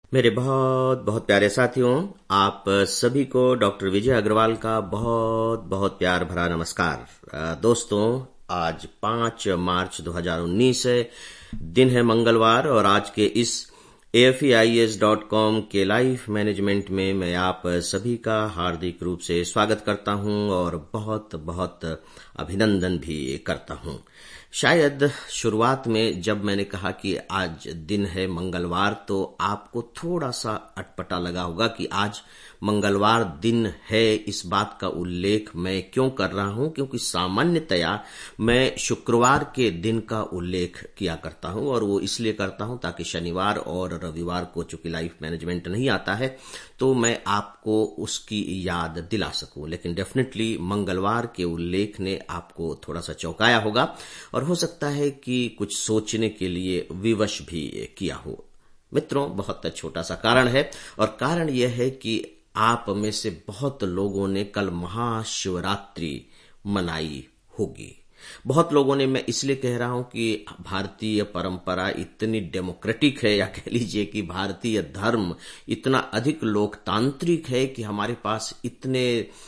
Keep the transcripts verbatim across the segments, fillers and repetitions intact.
मेरे बहुत बहुत प्यारे साथियों, आप सभी को डॉक्टर विजय अग्रवाल का बहुत बहुत प्यार भरा नमस्कार। अ, दोस्तों, आज पाँच मार्च दो हज़ार उन्नीस है, दिन है मंगलवार, और आज के इस A F E I S dot com के लाइफ मैनेजमेंट में मैं आप सभी का हार्दिक रूप से स्वागत करता हूं और बहुत बहुत अभिनंदन भी करता हूं। शायद शुरुआत में जब मैंने कहा कि आज दिन है मंगलवार, तो आपको थोड़ा सा अटपटा लगा होगा कि आज मंगलवार दिन है। इस बात का उल्लेख मैं क्यों कर रहा हूं? क्योंकि सामान्यतया मैं शुक्रवार के दिन का उल्लेख किया करता हूं, और वो इसलिए करता हूं ताकि शनिवार और रविवार को चूंकि लाइफ मैनेजमेंट नहीं आता है तो मैं आपको उसकी याद दिला सकूं। लेकिन डेफिनेटली मंगलवार के उल्लेख ने आपको थोड़ा सा चौंकाया होगा, और हो सकता है कि कुछ सोचने के लिए विवश भी किया हो। मित्रों, बहुत छोटा सा कारण है, और कारण यह है कि आप में से बहुत लोगों ने कल महाशिवरात्रि मनाई होगी। बहुत लोगों ने, मैं इसलिए कह रहा हूं कि भारतीय परंपरा इतनी डेमोक्रेटिक है, या कह लीजिए कि भारतीय धर्म इतना अधिक लोकतांत्रिक है कि हमारे पास इतने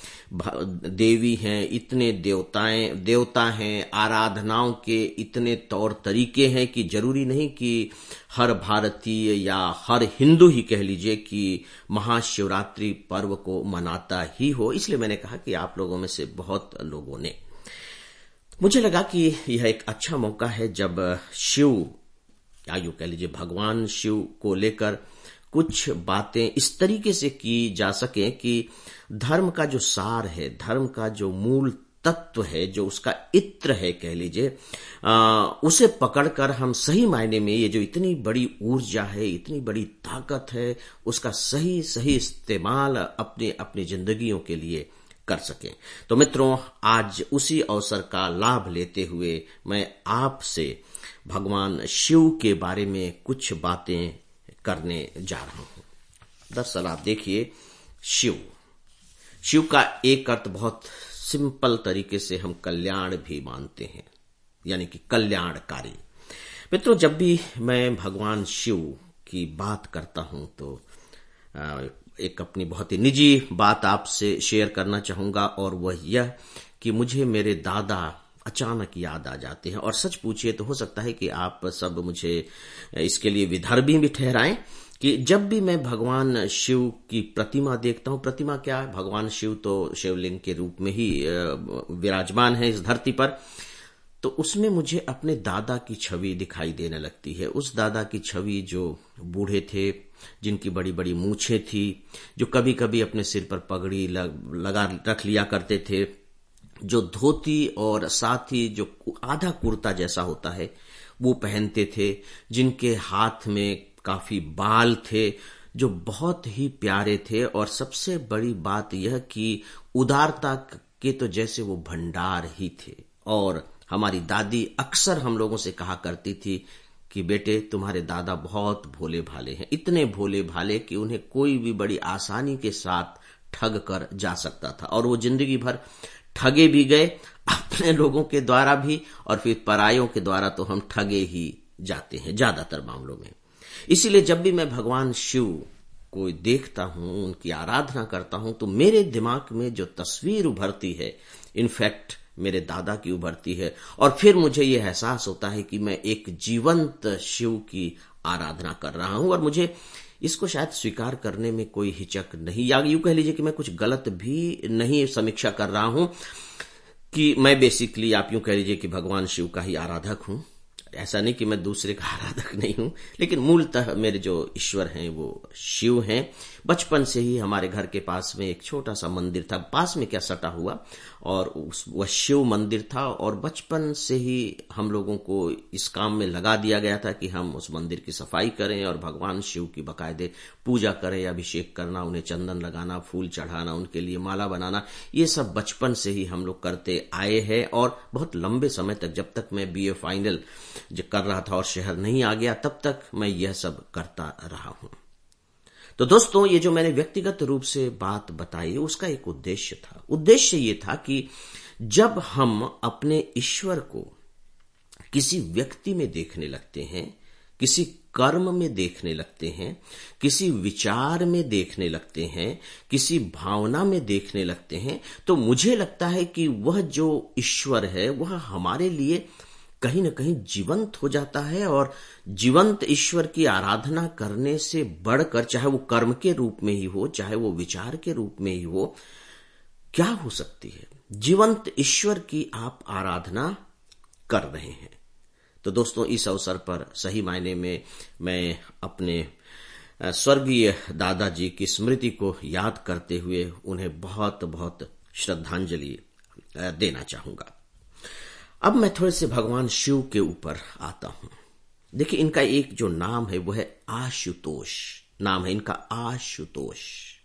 देवी हैं, इतने देवताएं देवता हैं, आराधनाओं के इतने तौर तरीके हैं कि जरूरी नहीं कि हर भारतीय या हर हिंदू ही कह लीजिए कि महाशिवरात्रि पर्व को मनाता ही हो। इसलिए मैंने कहा कि आप लोगों में से बहुत लोगों ने, मुझे लगा कि यह एक अच्छा मौका है जब शिव, या यूं कह लीजिए भगवान शिव को लेकर कुछ बातें इस तरीके से की जा सके कि धर्म का जो सार है, धर्म का जो मूल तत्व है, जो उसका इत्र है कह लीजिए, आ, उसे पकड़कर हम सही मायने में ये जो इतनी बड़ी ऊर्जा है, इतनी बड़ी ताकत है, उसका सही सही इस्तेमाल अपने अपनी जिंदगियों के लिए कर सकें। तो मित्रों, आज उसी अवसर का लाभ लेते हुए मैं आपसे भगवान शिव के बारे में कुछ बातें करने जा रहा हूं। दरअसल आप देखिए, शिव शिव का एक अर्थ बहुत सिंपल तरीके से हम कल्याण भी मानते हैं, यानी कि कल्याणकारी। मित्रों, जब भी मैं भगवान शिव की बात करता हूं तो एक अपनी बहुत ही निजी बात आपसे शेयर करना चाहूंगा, और वह यह कि मुझे मेरे दादा अचानक याद आ जाते हैं। और सच पूछिए तो हो सकता है कि आप सब मुझे इसके लिए विदर्भी भी ठहराएं कि जब भी मैं भगवान शिव की प्रतिमा देखता हूं, प्रतिमा क्या है, भगवान शिव तो शिवलिंग के रूप में ही विराजमान है इस धरती पर, तो उसमें मुझे अपने दादा की छवि दिखाई देने लगती है। उस दादा की छवि जो बूढ़े थे, जिनकी बड़ी बड़ी मूछें थी, जो कभी कभी अपने सिर पर पगड़ी लग, लगा रख लिया करते थे, जो धोती और साथ ही जो आधा कुर्ता जैसा होता है वो पहनते थे, जिनके हाथ में काफी बाल थे, जो बहुत ही प्यारे थे, और सबसे बड़ी बात यह कि उदारता के तो जैसे वो भंडार ही थे। और हमारी दादी अक्सर हम लोगों से कहा करती थी कि बेटे, तुम्हारे दादा बहुत भोले भाले हैं, इतने भोले भाले कि उन्हें कोई भी बड़ी आसानी के साथ ठग कर जा सकता था, और वो जिंदगी भर ठगे भी गए, अपने लोगों के द्वारा भी, और फिर परायों के द्वारा तो हम ठगे ही जाते हैं ज्यादातर मामलों में। इसीलिए जब भी मैं भगवान शिव को देखता हूं, उनकी आराधना करता हूं, तो मेरे दिमाग में जो तस्वीर उभरती है, इनफैक्ट मेरे दादा की उभरती है, और फिर मुझे यह एहसास होता है कि मैं एक जीवंत शिव की आराधना कर रहा हूं। और मुझे इसको शायद स्वीकार करने में कोई हिचक नहीं, या यूं कह लीजिए कि मैं कुछ गलत भी नहीं समीक्षा कर रहा हूं कि मैं बेसिकली, आप यूं कह लीजिए कि भगवान शिव का ही आराधक हूं। ऐसा नहीं कि मैं दूसरे का आराधक नहीं हूं, लेकिन मूलतः मेरे जो ईश्वर हैं वो शिव हैं। बचपन से ही हमारे घर के पास में एक छोटा सा मंदिर था, पास में क्या सटा हुआ, और उस वह शिव मंदिर था, और बचपन से ही हम लोगों को इस काम में लगा दिया गया था कि हम उस मंदिर की सफाई करें और भगवान शिव की बाकायदे पूजा करें, अभिषेक करना, उन्हें चंदन लगाना, फूल चढ़ाना, उनके लिए माला बनाना, ये सब बचपन से ही हम लोग करते आए हैं। और बहुत लंबे समय तक, जब तक मैं बी ए फाइनल जो कर रहा था और शहर नहीं आ गया, तब तक मैं यह सब करता रहा हूं। तो दोस्तों, ये जो मैंने व्यक्तिगत रूप से बात बताई, उसका एक उद्देश्य था। उद्देश्य ये था कि जब हम अपने ईश्वर को किसी व्यक्ति में देखने लगते हैं, किसी कर्म में देखने लगते हैं, किसी विचार में देखने लगते हैं, किसी भावना में देखने लगते हैं, तो मुझे लगता है कि वह जो ईश्वर है वह हमारे लिए कहीं न कहीं जीवंत हो जाता है। और जीवंत ईश्वर की आराधना करने से बढ़कर, चाहे वो कर्म के रूप में ही हो, चाहे वो विचार के रूप में ही हो, क्या हो सकती है? जीवंत ईश्वर की आप आराधना कर रहे हैं। तो दोस्तों, इस अवसर पर सही मायने में मैं अपने स्वर्गीय दादाजी की स्मृति को याद करते हुए उन्हें बहुत बहुत श्रद्धांजलि देना चाहूंगा। अब मैं थोड़े से भगवान शिव के ऊपर आता हूं। देखिए, इनका एक जो नाम है वो है आशुतोष। नाम है इनका आशुतोष।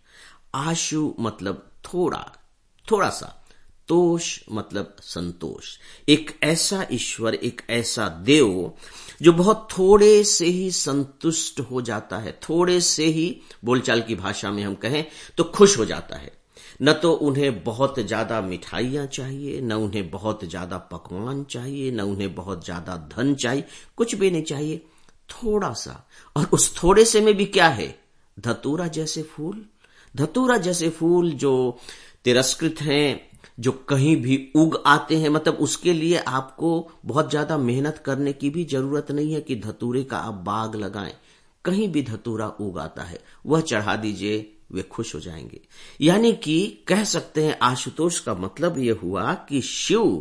आशु मतलब थोड़ा, थोड़ा सा, तोष मतलब संतोष। एक ऐसा ईश्वर, एक ऐसा देव जो बहुत थोड़े से ही संतुष्ट हो जाता है, थोड़े से ही, बोलचाल की भाषा में हम कहें तो खुश हो जाता है। न तो उन्हें बहुत ज्यादा मिठाइयां चाहिए, न उन्हें बहुत ज्यादा पकवान चाहिए, न उन्हें बहुत ज्यादा धन चाहिए, कुछ भी नहीं चाहिए, थोड़ा सा। और उस थोड़े से में भी क्या है? धतूरा जैसे फूल। धतूरा जैसे फूल जो तिरस्कृत हैं, जो कहीं भी उग आते हैं, मतलब उसके लिए आपको बहुत ज्यादा मेहनत करने की भी जरूरत नहीं है कि धतूरे का आप बाग लगाएं। कहीं भी धतूरा उग आता है, वह चढ़ा दीजिए, वे खुश हो जाएंगे। यानी कि कह सकते हैं आशुतोष का मतलब यह हुआ कि शिव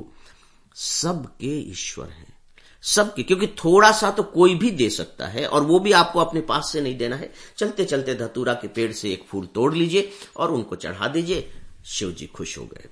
सबके ईश्वर हैं, सबके। क्योंकि थोड़ा सा तो कोई भी दे सकता है, और वो भी आपको अपने पास से नहीं देना है। चलते चलते धतूरा के पेड़ से एक फूल तोड़ लीजिए और उनको चढ़ा दीजिए, शिव जी खुश हो गए।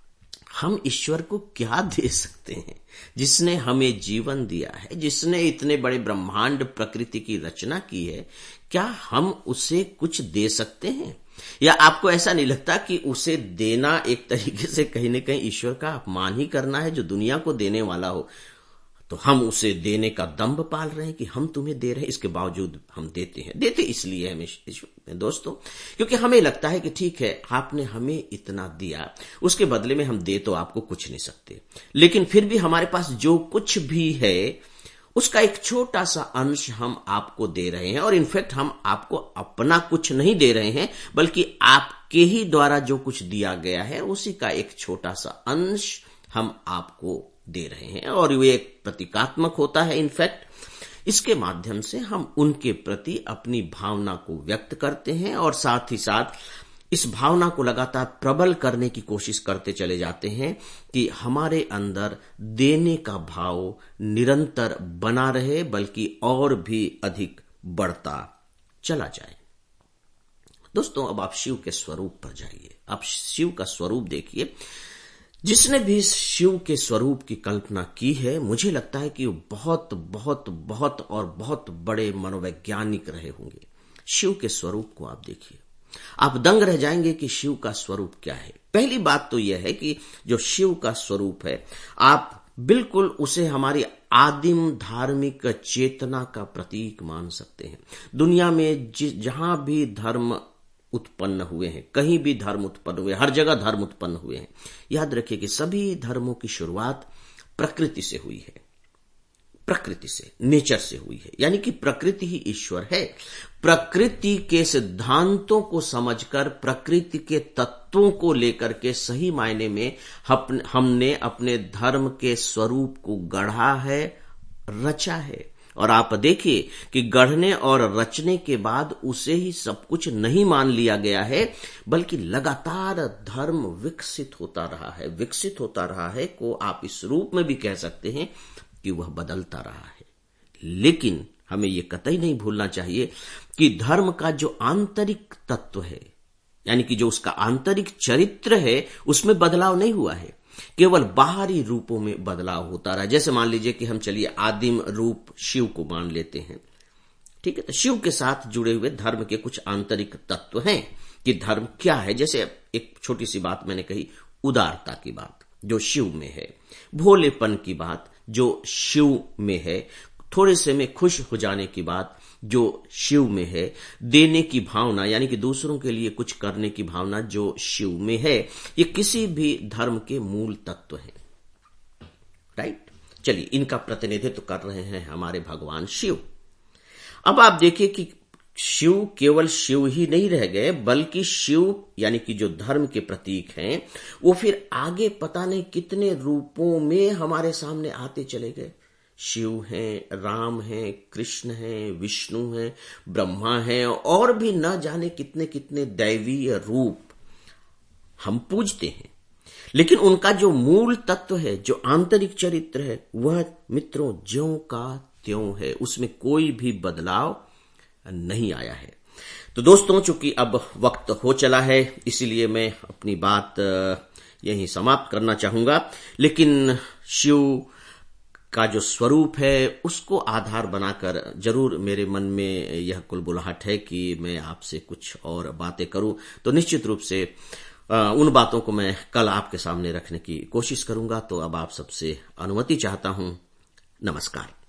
हम ईश्वर को क्या दे सकते हैं जिसने हमें जीवन दिया है, जिसने इतने बड़े ब्रह्मांड प्रकृति की रचना की है? क्या हम उसे कुछ दे सकते हैं? या आपको ऐसा नहीं लगता कि उसे देना एक तरीके से कहीं न कहीं ईश्वर का अपमान ही करना है, जो दुनिया को देने वाला हो? तो हम उसे देने का दंभ पाल रहे हैं कि हम तुम्हें दे रहे हैं, इसके बावजूद हम देते हैं। देते इसलिए हमें दोस्तों, क्योंकि हमें लगता है कि ठीक है, आपने हमें इतना दिया, उसके बदले में हम दे तो आपको कुछ नहीं सकते, लेकिन फिर भी हमारे पास जो कुछ भी है उसका एक छोटा सा अंश हम आपको दे रहे हैं। और इनफैक्ट हम आपको अपना कुछ नहीं दे रहे हैं, बल्कि आपके ही द्वारा जो कुछ दिया गया है उसी का एक छोटा सा अंश हम आपको दे रहे हैं। और ये एक प्रतीकात्मक होता है। इनफैक्ट इसके माध्यम से हम उनके प्रति अपनी भावना को व्यक्त करते हैं, और साथ ही साथ इस भावना को लगातार प्रबल करने की कोशिश करते चले जाते हैं कि हमारे अंदर देने का भाव निरंतर बना रहे, बल्कि और भी अधिक बढ़ता चला जाए। दोस्तों, अब आप शिव के स्वरूप पर जाइए। आप शिव का स्वरूप देखिए। जिसने भी शिव के स्वरूप की कल्पना की है, मुझे लगता है कि वो बहुत बहुत बहुत और बहुत बड़े मनोवैज्ञानिक रहे होंगे। शिव के स्वरूप को आप देखिए, आप दंग रह जाएंगे कि शिव का स्वरूप क्या है। पहली बात तो यह है कि जो शिव का स्वरूप है, आप बिल्कुल उसे हमारी आदिम धार्मिक चेतना का प्रतीक मान सकते हैं। दुनिया में जहां भी धर्म उत्पन्न हुए हैं, कहीं भी धर्म उत्पन्न हुए, हर जगह धर्म उत्पन्न हुए हैं, याद रखिए कि सभी धर्मों की शुरुआत प्रकृति से हुई है, प्रकृति से, नेचर से हुई है। यानी कि प्रकृति ही ईश्वर है। प्रकृति के सिद्धांतों को समझकर, प्रकृति के तत्वों को लेकर के सही मायने में हमने अपने धर्म के स्वरूप को गढ़ा है, रचा है। और आप देखिए कि गढ़ने और रचने के बाद उसे ही सब कुछ नहीं मान लिया गया है, बल्कि लगातार धर्म विकसित होता रहा है, विकसित होता रहा है को आप इस रूप में भी कह सकते हैं कि वह बदलता रहा है। लेकिन हमें यह कतई नहीं भूलना चाहिए कि धर्म का जो आंतरिक तत्व है, यानी कि जो उसका आंतरिक चरित्र है, उसमें बदलाव नहीं हुआ है, केवल बाहरी रूपों में बदलाव होता रहा। जैसे मान लीजिए कि हम चलिए आदिम रूप शिव को मान लेते हैं, ठीक है। तो शिव के साथ जुड़े हुए धर्म के कुछ आंतरिक तत्व हैं कि धर्म क्या है। जैसे एक छोटी सी बात मैंने कही, उदारता की बात जो शिव में है, भोलेपन की बात जो शिव में है, थोड़े से में खुश हो जाने की बात जो शिव में है, देने की भावना यानी कि दूसरों के लिए कुछ करने की भावना जो शिव में है, ये किसी भी धर्म के मूल तत्व हैं। राइट। चलिए, इनका प्रतिनिधित्व कर रहे हैं हमारे भगवान शिव। अब आप देखिए कि शिव केवल शिव ही नहीं रह गए, बल्कि शिव यानी कि जो धर्म के प्रतीक हैं वो फिर आगे पता नहीं कितने रूपों में हमारे सामने आते चले गए। शिव हैं, राम हैं, कृष्ण हैं, विष्णु हैं, ब्रह्मा हैं और भी न जाने कितने कितने दैवीय रूप हम पूजते हैं। लेकिन उनका जो मूल तत्व है, जो आंतरिक चरित्र है, वह मित्रों ज्यों का त्यों है, उसमें कोई भी बदलाव नहीं आया है। तो दोस्तों, चूंकि अब वक्त हो चला है, इसीलिए मैं अपनी बात यहीं समाप्त करना चाहूंगा। लेकिन शिव का जो स्वरूप है उसको आधार बनाकर जरूर मेरे मन में यह कुलबुलाहट है कि मैं आपसे कुछ और बातें करूं। तो निश्चित रूप से उन बातों को मैं कल आपके सामने रखने की कोशिश करूंगा। तो अब आप सबसे अनुमति चाहता हूं। नमस्कार।